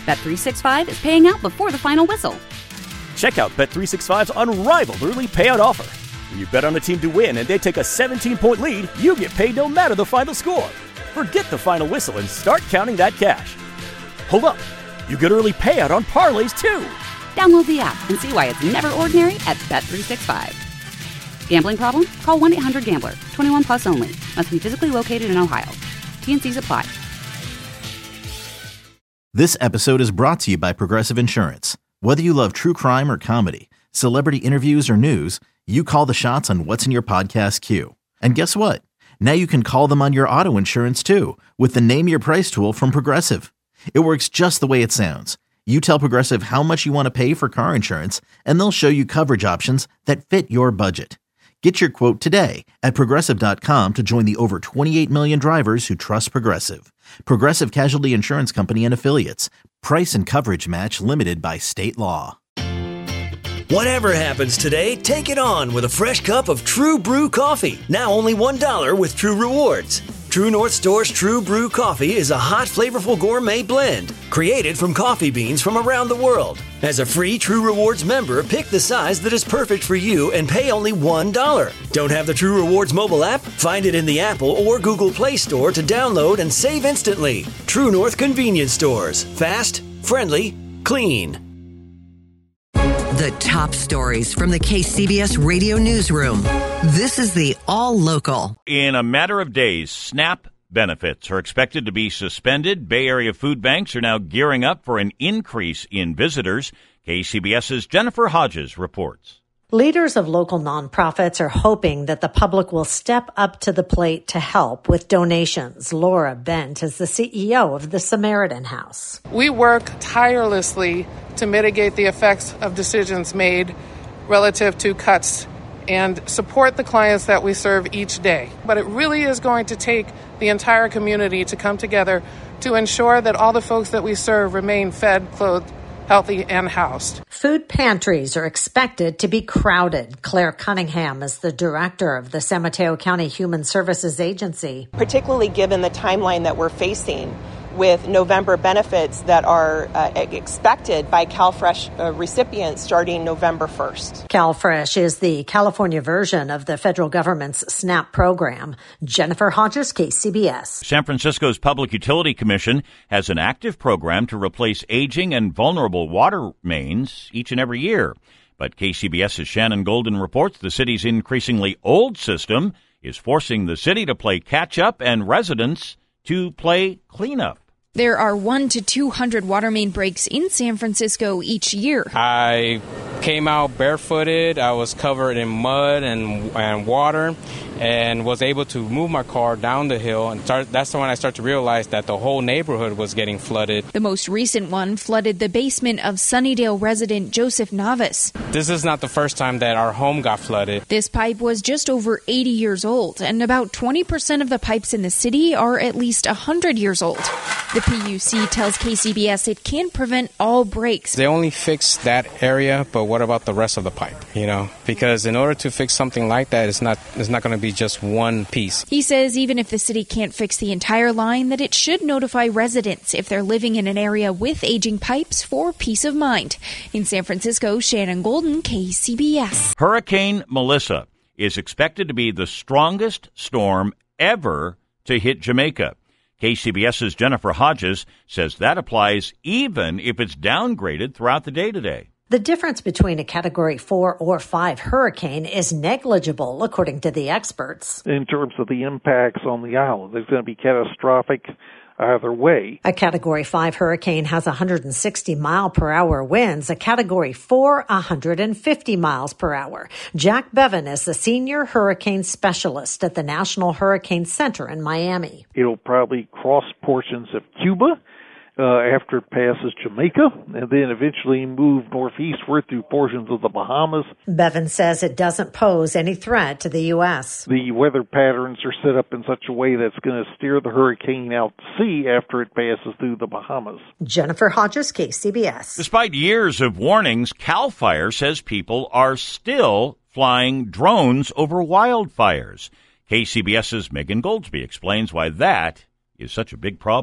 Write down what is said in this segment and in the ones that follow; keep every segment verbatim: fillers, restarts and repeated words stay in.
Bet three sixty-five is paying out before the final whistle. Check out Bet three sixty-five's unrivaled early payout offer. When you bet on a team to win and they take a seventeen-point lead, you get paid no matter the final score. Forget the final whistle and start counting that cash. Hold up. You get early payout on parlays, too. Download the app and see why it's never ordinary at Bet three sixty-five. Gambling problem? Call one eight hundred gambler. twenty-one plus only. Must be physically located in Ohio. T N Cs apply. This episode is brought to you by Progressive Insurance. Whether you love true crime or comedy, celebrity interviews or news, you call the shots on what's in your podcast queue. And guess what? Now you can call them on your auto insurance too with the Name Your Price tool from Progressive. It works just the way it sounds. You tell Progressive how much you want to pay for car insurance, and they'll show you coverage options that fit your budget. Get your quote today at Progressive dot com to join the over twenty-eight million drivers who trust Progressive. Progressive Casualty Insurance Company and Affiliates. Price and coverage match limited by state law. Whatever happens today, take it on with a fresh cup of True Brew coffee. Now only one dollar with True Rewards. True North Store's True Brew coffee is a hot, flavorful gourmet blend created from coffee beans from around the world. As a free True Rewards member, pick the size that is perfect for you and pay only one dollar. Don't have the True Rewards mobile app? Find it in the Apple or Google Play Store to download and save instantly. True North Convenience Stores. Fast, friendly, clean. The top stories from the K C B S Radio Newsroom. This is the All Local. In a matter of days, SNAP benefits are expected to be suspended. Bay Area food banks are now gearing up for an increase in visitors. KCBS's Jennifer Hodges reports. Leaders of local nonprofits are hoping that the public will step up to the plate to help with donations. Laura Bent is the C E O of the Samaritan House. We work tirelessly to mitigate the effects of decisions made relative to cuts and support the clients that we serve each day. But it really is going to take the entire community to come together to ensure that all the folks that we serve remain fed, clothed, healthy, and housed. Food pantries are expected to be crowded. Claire Cunningham is the director of the San Mateo County Human Services Agency. Particularly given the timeline that we're facing with November benefits that are uh, expected by CalFresh uh, recipients starting November first. CalFresh is the California version of the federal government's SNAP program. Jennifer Hodges, K C B S. San Francisco's Public Utility Commission has an active program to replace aging and vulnerable water mains each and every year. But KCBS's Shannon Golden reports the city's increasingly old system is forcing the city to play catch-up and residents to play cleanup. There are one to two hundred water main breaks in San Francisco each year. I came out barefooted. I was covered in mud and and water, and was able to move my car down the hill. And start, that's when I started to realize that the whole neighborhood was getting flooded. The most recent one flooded the basement of Sunnydale resident Joseph Navas. This is not the first time that our home got flooded. This pipe was just over eighty years old, and about twenty percent of the pipes in the city are at least one hundred years old. The P U C tells K C B S it can't prevent all breaks. They only fix that area, but what about the rest of the pipe, you know? Because in order to fix something like that, it's not it's not going to be just one piece. He says even if the city can't fix the entire line, that it should notify residents if they're living in an area with aging pipes for peace of mind. In San Francisco, Shannon Golden, K C B S. Hurricane Melissa is expected to be the strongest storm ever to hit Jamaica. KCBS's Jennifer Hodges says that applies even if it's downgraded throughout the day today. The difference between a Category four or five hurricane is negligible, according to the experts. In terms of the impacts on the island, it's going to be catastrophic either way. A Category five hurricane has one hundred sixty mile per hour winds. A Category four, one hundred fifty miles per hour. Jack Bevan is the senior hurricane specialist at the National Hurricane Center in Miami. It'll probably cross portions of Cuba uh, after it passes Jamaica, and then eventually move northeastward through portions of the Bahamas. Bevan says it doesn't pose any threat to the U S. The weather patterns are set up in such a way that's going to steer the hurricane out to sea after it passes through the Bahamas. Jennifer Hodges, K C B S. Despite years of warnings, CAL FIRE says people are still flying drones over wildfires. KCBS's Megan Goldsby explains why that is such a big problem.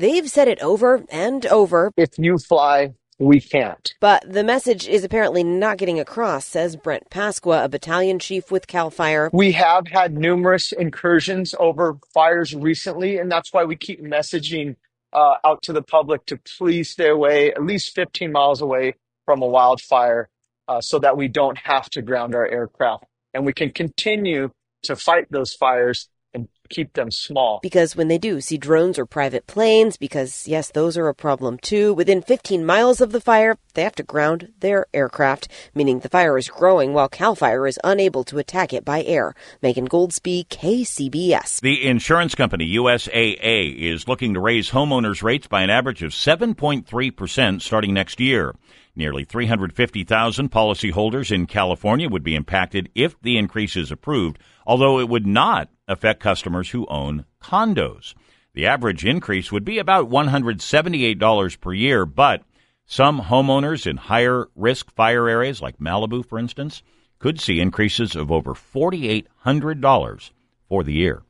They've said it over and over. If you fly, we can't. But the message is apparently not getting across, says Brent Pasqua, a battalion chief with CAL FIRE. We have had numerous incursions over fires recently, and that's why we keep messaging uh, out to the public to please stay away, at least fifteen miles away from a wildfire, uh, so that we don't have to ground our aircraft. And we can continue to fight those fires and keep them small. Because when they do see drones or private planes, because, yes, those are a problem too, within fifteen miles of the fire, they have to ground their aircraft, meaning the fire is growing while CAL FIRE is unable to attack it by air. Megan Goldsby, K C B S. The insurance company U S A A is looking to raise homeowners' rates by an average of seven point three percent starting next year. Nearly three hundred fifty thousand policyholders in California would be impacted if the increase is approved, although it would not affect customers who own condos. The average increase would be about one hundred seventy-eight dollars per year, but some homeowners in higher risk fire areas like Malibu, for instance, could see increases of over four thousand eight hundred dollars for the year.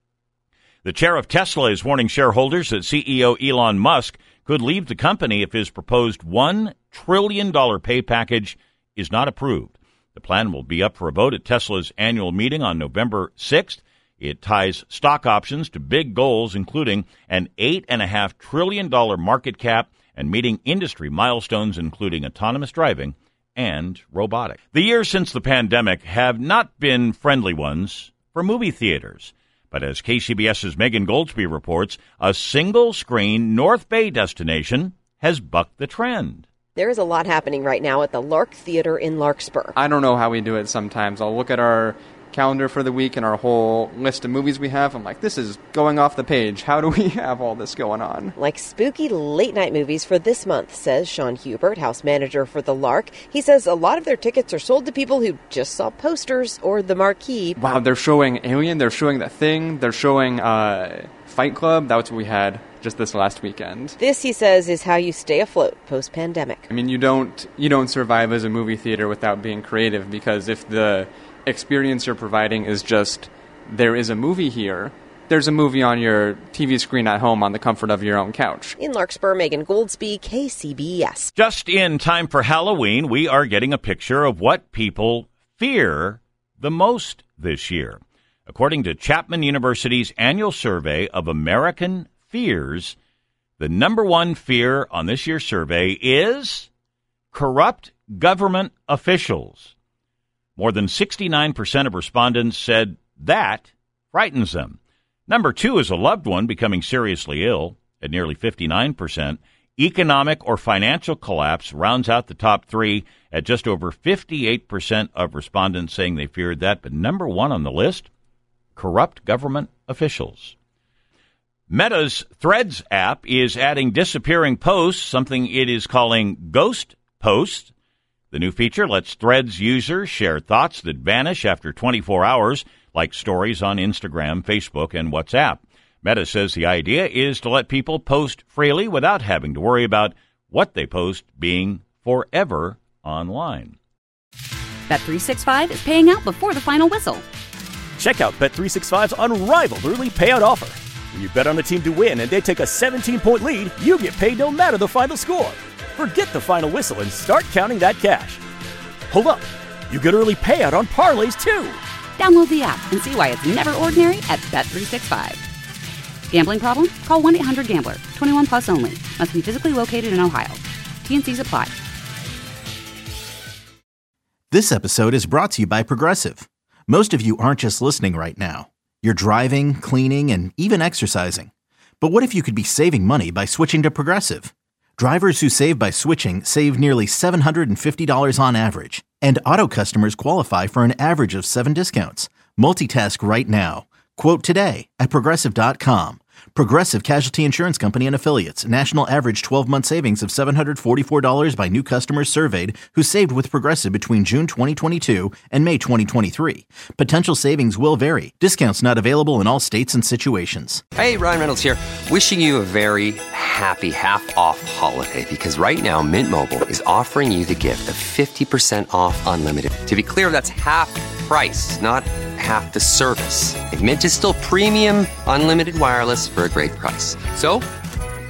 The chair of Tesla is warning shareholders that C E O Elon Musk could leave the company if his proposed one trillion dollars pay package is not approved. The plan will be up for a vote at Tesla's annual meeting on November sixth. It ties stock options to big goals, including an eight point five trillion dollars market cap and meeting industry milestones, including autonomous driving and robotics. The years since the pandemic have not been friendly ones for movie theaters. But as KCBS's Megan Goldsby reports, a single-screen North Bay destination has bucked the trend. There is a lot happening right now at the Lark Theater in Larkspur. I don't know how we do it sometimes. I'll look at our calendar for the week and our whole list of movies we have. I'm like, this is going off the page. How do we have all this going on? Like spooky late-night movies for this month, says Sean Hubert, house manager for the Lark. He says a lot of their tickets are sold to people who just saw posters or the marquee. Wow, they're showing Alien, they're showing The Thing, they're showing uh, Fight Club. That's what we had just this last weekend. This, he says, is how you stay afloat post-pandemic. I mean, you don't you don't survive as a movie theater without being creative, because if the experience you're providing is just, there is a movie here, there's a movie on your T V screen at home on the comfort of your own couch. In Larkspur, Megan Goldsby, K C B S. Just in time for Halloween, we are getting a picture of what people fear the most this year. According to Chapman University's annual survey of American fears, the number one fear on this year's survey is corrupt government officials. More than sixty-nine percent of respondents said that frightens them. Number two is a loved one becoming seriously ill at nearly fifty-nine percent. Economic or financial collapse rounds out the top three at just over fifty-eight percent of respondents saying they feared that. But number one on the list, corrupt government officials. Meta's Threads app is adding disappearing posts, something it is calling ghost posts. The new feature lets Threads users share thoughts that vanish after twenty-four hours, like stories on Instagram, Facebook, and WhatsApp. Meta says the idea is to let people post freely without having to worry about what they post being forever online. Bet three sixty-five is paying out before the final whistle. Check out Bet three sixty-five's unrivaled early payout offer. When you bet on a team to win and they take a seventeen-point lead, you get paid no matter the final score. Forget the final whistle and start counting that cash. Hold up. You get early payout on parlays, too. Download the app and see why it's never ordinary at Bet three sixty-five. Gambling problem? Call one eight hundred gambler. twenty-one plus only. Must be physically located in Ohio. T and C's apply. This episode is brought to you by Progressive. Most of you aren't just listening right now. You're driving, cleaning, and even exercising. But what if you could be saving money by switching to Progressive? Drivers who save by switching save nearly seven hundred fifty dollars on average. And auto customers qualify for an average of seven discounts. Multitask right now. Quote today at Progressive dot com. Progressive Casualty Insurance Company and Affiliates. National average twelve-month savings of seven hundred forty-four dollars by new customers surveyed who saved with Progressive between June twenty twenty-two and May twenty twenty-three. Potential savings will vary. Discounts not available in all states and situations. Hey, Ryan Reynolds here. Wishing you a very happy half-off holiday, because right now Mint Mobile is offering you the gift of fifty percent off unlimited. To be clear, that's half price, not half the service. And Mint is still premium unlimited wireless for a great price. So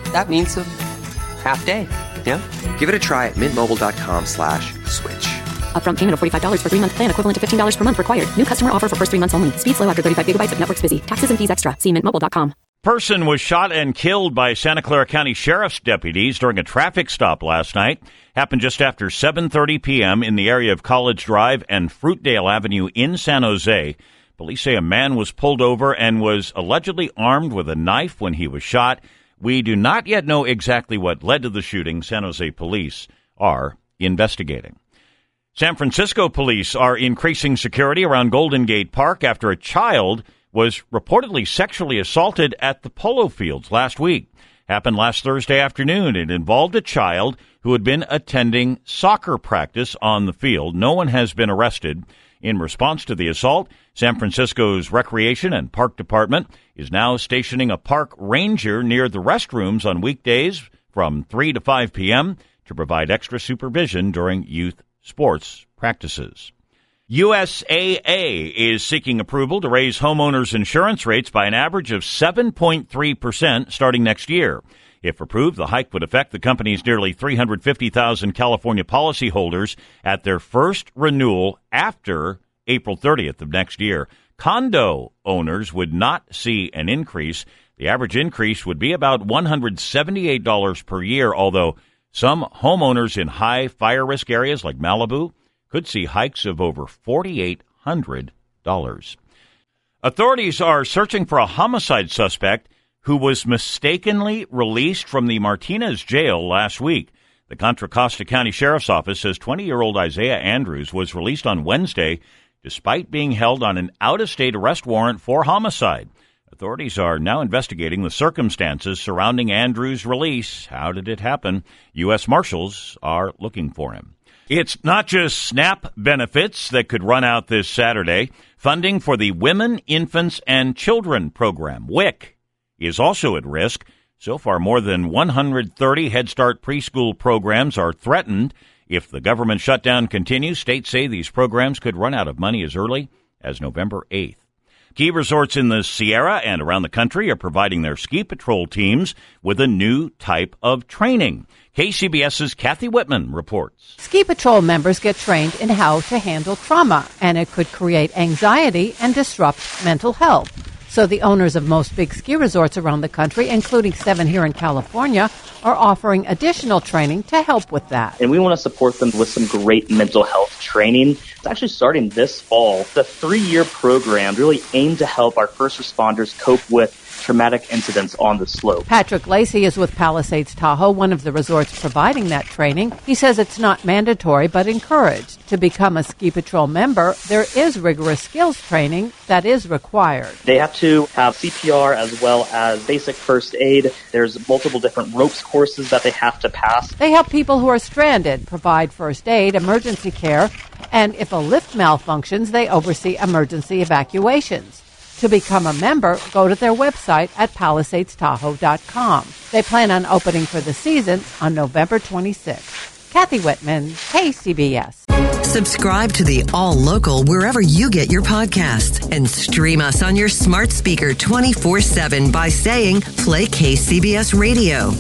that means a half day. Yeah? Give it a try at mintmobile.com slash switch. Upfront payment of forty-five dollars for three-month plan equivalent to fifteen dollars per month required. New customer offer for first three months only. Speed slow after thirty-five gigabytes if network's busy. Taxes and fees extra. See mint mobile dot com. Person was shot and killed by Santa Clara County Sheriff's deputies during a traffic stop last night. Happened just after seven thirty p.m. in the area of College Drive and Fruitdale Avenue in San Jose. Police say a man was pulled over and was allegedly armed with a knife when he was shot. We do not yet know exactly what led to the shooting. San Jose police are investigating. San Francisco police are increasing security around Golden Gate Park after a child was reportedly sexually assaulted at the polo fields last week. Happened last Thursday afternoon. It involved a child who had been attending soccer practice on the field. No one has been arrested. In response to the assault, San Francisco's Recreation and Park Department is now stationing a park ranger near the restrooms on weekdays from three to five p.m. to provide extra supervision during youth sports practices. U S A A is seeking approval to raise homeowners' insurance rates by an average of seven point three percent starting next year. If approved, the hike would affect the company's nearly three hundred fifty thousand California policyholders at their first renewal after April thirtieth of next year. Condo owners would not see an increase. The average increase would be about one hundred seventy-eight dollars per year, although some homeowners in high fire risk areas like Malibu could see hikes of over four thousand eight hundred dollars. Authorities are searching for a homicide suspect who was mistakenly released from the Martinez jail last week. The Contra Costa County Sheriff's Office says twenty-year-old Isaiah Andrews was released on Wednesday despite being held on an out-of-state arrest warrant for homicide. Authorities are now investigating the circumstances surrounding Andrews' release. How did it happen? U S Marshals are looking for him. It's not just SNAP benefits that could run out this Saturday. Funding for the Women, Infants, and Children program, W I C, is also at risk. So far, more than one hundred thirty Head Start preschool programs are threatened. If the government shutdown continues, states say these programs could run out of money as early as November eighth. Ski resorts in the Sierra and around the country are providing their ski patrol teams with a new type of training. K C B S's Kathy Whitman reports. Ski patrol members get trained in how to handle trauma, and it could create anxiety and disrupt mental health. So the owners of most big ski resorts around the country, including seven here in California, are offering additional training to help with that. And we want to support them with some great mental health training. It's actually starting this fall. The three-year program really aimed to help our first responders cope with traumatic incidents on the slope. Patrick Lacey is with Palisades Tahoe, one of the resorts providing that training. He says it's not mandatory but encouraged. To become a ski patrol member, there is rigorous skills training that is required. They have to have C P R as well as basic first aid. There's multiple different ropes courses that they have to pass. They help people who are stranded, provide first aid, emergency care, and if a lift malfunctions, they oversee emergency evacuations. To become a member, go to their website at palisades tahoe dot com. They plan on opening for the season on November twenty-sixth. Kathy Whitman, K C B S. Subscribe to the All Local wherever you get your podcasts and stream us on your smart speaker twenty-four seven by saying play K C B S Radio.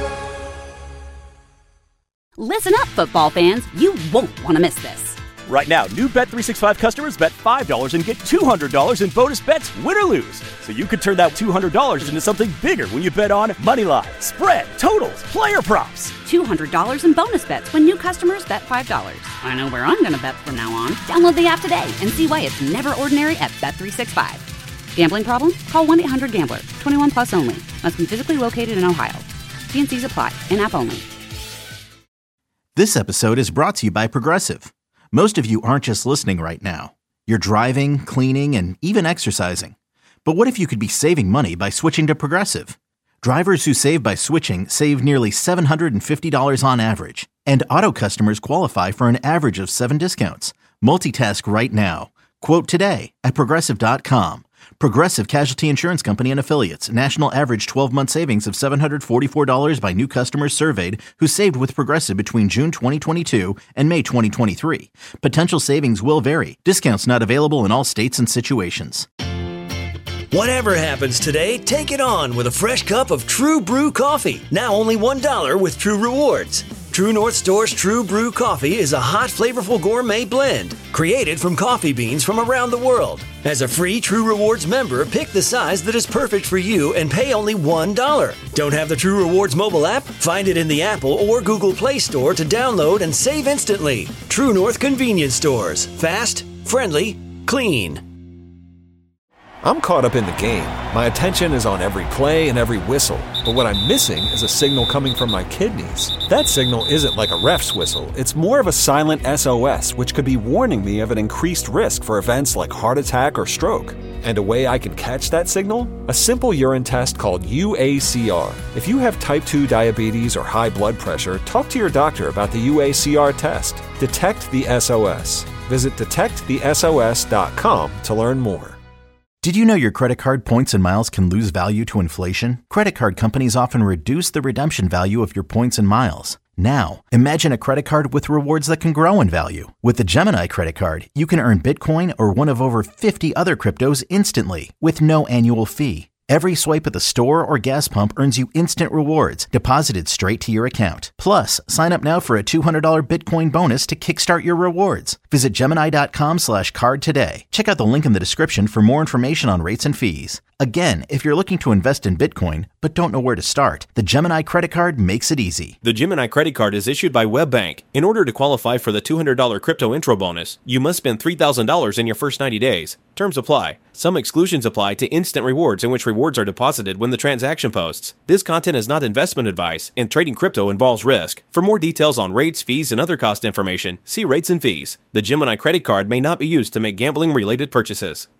Listen up, football fans. You won't want to miss this. Right now, new Bet three sixty-five customers bet five dollars and get two hundred dollars in bonus bets, win or lose. So you could turn that two hundred dollars into something bigger when you bet on money line, spread, totals, player props. two hundred dollars in bonus bets when new customers bet five dollars. I know where I'm going to bet from now on. Download the app today and see why it's never ordinary at Bet three sixty-five. Gambling problem? Call one eight hundred gambler. twenty-one plus only. Must be physically located in Ohio. T and C's apply. In-app only. This episode is brought to you by Progressive. Most of you aren't just listening right now. You're driving, cleaning, and even exercising. But what if you could be saving money by switching to Progressive? Drivers who save by switching save nearly seven hundred fifty dollars on average. And auto customers qualify for an average of seven discounts. Multitask right now. Quote today at progressive dot com. Progressive Casualty Insurance Company and Affiliates. National average twelve-month savings of seven hundred forty-four dollars by new customers surveyed who saved with Progressive between June twenty twenty-two and May twenty twenty-three. Potential savings will vary. Discounts not available in all states and situations. Whatever happens today, take it on with a fresh cup of True Brew coffee. Now only one dollar with True Rewards. True North Store's True Brew coffee is a hot, flavorful gourmet blend created from coffee beans from around the world. As a free True Rewards member, pick the size that is perfect for you and pay only one dollar. Don't have the True Rewards mobile app? Find it in the Apple or Google Play Store to download and save instantly. True North Convenience Stores. Fast, friendly, clean. I'm caught up in the game. My attention is on every play and every whistle. But what I'm missing is a signal coming from my kidneys. That signal isn't like a ref's whistle. It's more of a silent S O S, which could be warning me of an increased risk for events like heart attack or stroke. And a way I can catch that signal? A simple urine test called U A C R. If you have type two diabetes or high blood pressure, talk to your doctor about the U A C R test. Detect the S O S. Visit detect the S O S dot com to learn more. Did you know your credit card points and miles can lose value to inflation? Credit card companies often reduce the redemption value of your points and miles. Now, imagine a credit card with rewards that can grow in value. With the Gemini credit card, you can earn Bitcoin or one of over fifty other cryptos instantly with no annual fee. Every swipe at the store or gas pump earns you instant rewards deposited straight to your account. Plus, sign up now for a two hundred dollars Bitcoin bonus to kickstart your rewards. Visit Gemini.com slash card today. Check out the link in the description for more information on rates and fees. Again, if you're looking to invest in Bitcoin but don't know where to start, the Gemini credit card makes it easy. The Gemini credit card is issued by WebBank. In order to qualify for the two hundred dollars crypto intro bonus, you must spend three thousand dollars in your first ninety days. Terms apply. Some exclusions apply to instant rewards in which rewards are deposited when the transaction posts. This content is not investment advice, and trading crypto involves risk. For more details on rates, fees, and other cost information, see rates and fees. The Gemini credit card may not be used to make gambling-related purchases.